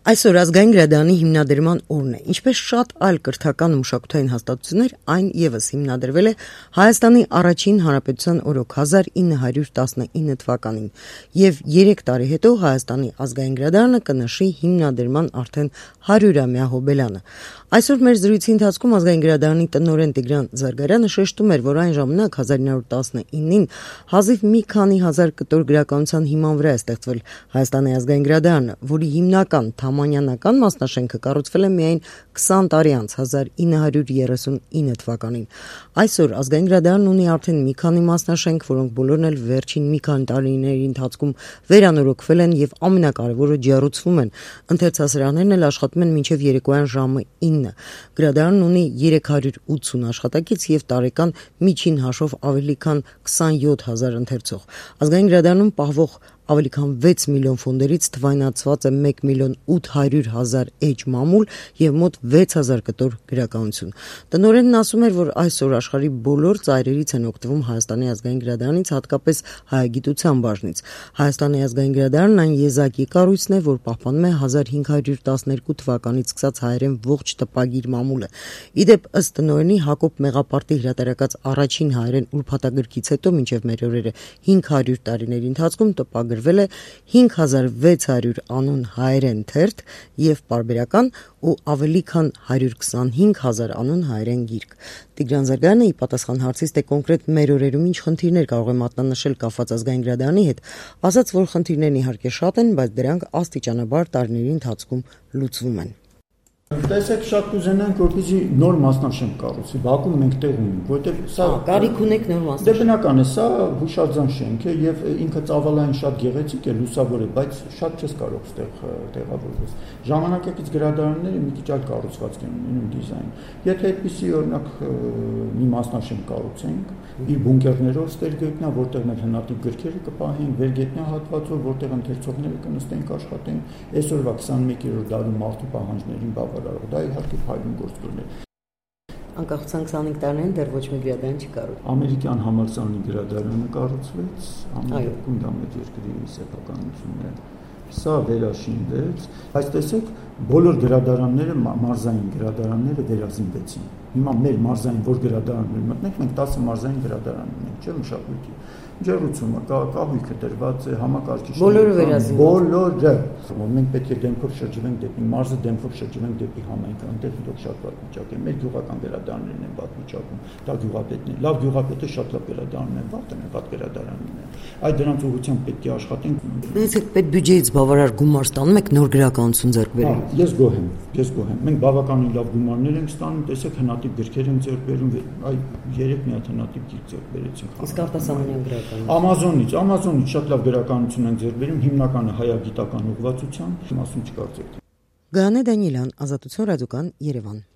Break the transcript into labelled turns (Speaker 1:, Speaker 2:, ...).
Speaker 1: Այսօր ազգային գրադարանի հիմնադրման օրն է, ինչպես շատ այլ կրթական ու մշակութային հաստատություններ, այն ևս հիմնադրվել է Հայաստանի առաջին հանրապետության օրոք 1919 թվականին եւ 3 տարի հետո Հայաստանի ազգային գրադարանը կնշի հիմնադրման արդեն 100-ամյա հոբելյանը։ Այսօր մեր զրույցի ընթացքում ազգային գրադարանի տնօրեն Տիգրան Զարգարյանը շեշտում էր, որ այն ժամանակ 1919-ին հազիվ մի քանի հազար կտոր գրականության հիման վրա է ստեղծվել Հայաստանի ազգային գրադարանը, որի հիմնական Թամանյանական մասնաշենքը կառուցվել է միայն 20 տարի անց 1939 թվականին։ Այսօր ազգային գրադարանն ունի արդեն մի քանի մասնաշենք, որոնք բոլորն էլ վերջին մի քանի տարիների ընթացքում վերանորոգվել են եւ ամենակարևորը ջեռուցվում են։ Ընթերցասրահներն էլ աշխատում են մինչեւ երեկոյան ժամը 9։ Գրադարանն ունի 380 աշխատակից եւ տարեկան միջին հաշվով ավելի քան 27000 ընթերցող։ Ազգային գրադարանում պահվող ավելի քան 6 միլիոն ֆոնդերից թվայնացված է 1.8 միլիոն էջ մամուլ եւ մոտ 6000 կտոր գրականություն։ Տնօրենն ասում էր, որ այսօր աշխարհի բոլոր ծայրերից են օգտվում Հայաստանի ազգային գրադարանից, հատկապես հայագիտության բաժնից։ Հայաստանի ազգային գրադարանն այն եզակի կառույցն է, որ պահպանում է 1512 թվականից սկսած հայերեն ողջ տպագիր մամուլը։ Իդեպ ըստ տնօրենի Հակոբ Մեղապարտի հրատարակած առաջին հայերեն ուրփաթագրքից հետո մինչև մեր օրերը 500 տարիների ընթացքում տպագրվել է 5600 անուն հայերեն թերթ եւ պարբերական ու ավելի քան 125000 անուն հայերեն գիրք։ Տիգրան Զարգարյանը ի պատասխան հարցից, թե կոնկրետ մեր օրերում ինչ խնդիրներ կարող է մատնանշել կապված ազգային գրադարանի հետ, ասաց, որ խնդիրներն իհարկե շատ են, բայց դրանք աստիճանաբար տարիների ընթացքում լուծվում են։
Speaker 2: Տեսեք, շատ կուզենանք, որպեսզի նոր մասնաշենք կառուցվի։ Բակում մենք տեղ ունենք, որտեղ սա
Speaker 1: կարիք ունեք նոր մասնաշենք։
Speaker 2: Դե բնական է, սա հուշարձան շենք է եւ ինքը ծավալային շատ գեղեցիկ է, լուսավոր է, բայց շատ չես կարող ստեղ տեղավորվել։ Ժամանակակից գրադարանները մի քիչ այլ կառուցվածք են ունենում դիզայն։ Եթե այդպիսի օրինակ մի մասնաշենք կառուցենք, իր բունկերներով ստեր գետնա, որտեղ մեր հնատիպ գրքերը կպահենք, վերգետնյա հատվածով, որտեղ ընթերցողները կնստենք աշխատեն, այսօրվա 21-րդ դարում մարդու պահանջներին բավարարող։ Դա իհարկե փայլուն գործողություն է։
Speaker 1: Անկախության 25 տարիներին դեռ ոչ մի գրադարան չի կառուցվել։
Speaker 2: Ամերիկյան համալսարանի գրադարանը կառուցվեց, ամերիկում դա մեր երկրի սեփականությունն է։ Սա վերաշինվեց, բայց տեսեք, բոլոր գրադարանները, մարզային գրադարանները վերազինվեցին։ Հիմա մեր մարզային որ գրադարաններ մտնենք, մենք 10 մարզային գրադարան ունենք, չէ՞, մշակույթի։ Ջեռուցումը կա, կահույքը դրված է, համակարգիչները։
Speaker 1: Բոլորը վերազինված։
Speaker 2: Բոլորը։ Մենք պետք է դեմքով շրջվենք դեպի մարզը, դեմքով շրջվենք դեպի համայնքը, այնտեղ դուք շատ վատ վիճակ է։ Մեր գյուղական գրադարաններն են վատ վիճակում։ Դա գյուղապետն է։ Լավ գյուղապետը շատ լավ գրադարանն է, վատ գրադարանն է։ Այդ դրանց ուղղությամբ պետք է աշխատենք։
Speaker 1: Դրանից պետբյուջեից բավարար գումար ստանում եք նոր գրականություն ձեռք բերել։
Speaker 2: Ես գոհ եմ։ Մենք բավականին լավ գումարներ ենք ստանում, տեսեք հնատիպ գրքեր ենք ձեռք բերում, այ 3 մի հատ հնատիպ գիրք ձեռք բերեցինք։
Speaker 1: Իսկ արտասահմանյան գրականություն։
Speaker 2: Ամազոնից շատ լավ գրականություն են ձեռք բերում, հիմնականը հայագիտական ուղղվածությամբ, մասում չկարծեք։
Speaker 1: Գայանե Դանիելյան, Ազատություն ռադիոկան, Երևան։